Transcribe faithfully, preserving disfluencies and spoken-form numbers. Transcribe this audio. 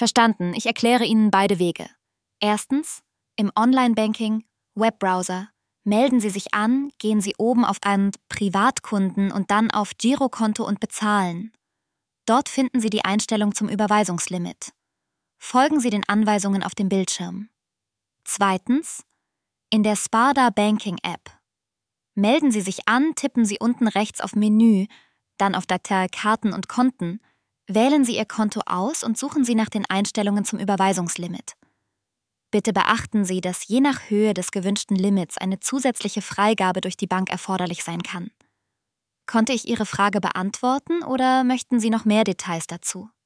Verstanden, ich erkläre Ihnen beide Wege. Erstens, im Online-Banking, Webbrowser, melden Sie sich an, gehen Sie oben auf einen Privatkunden und dann auf Girokonto und Bezahlen. Dort finden Sie die Einstellung zum Überweisungslimit. Folgen Sie den Anweisungen auf dem Bildschirm. Zweitens, in der Sparda Banking App. Melden Sie sich an, tippen Sie unten rechts auf Menü, dann auf Datei Karten und Konten, wählen Sie Ihr Konto aus und suchen Sie nach den Einstellungen zum Überweisungslimit. Bitte beachten Sie, dass je nach Höhe des gewünschten Limits eine zusätzliche Freigabe durch die Bank erforderlich sein kann. Konnte ich Ihre Frage beantworten oder möchten Sie noch mehr Details dazu?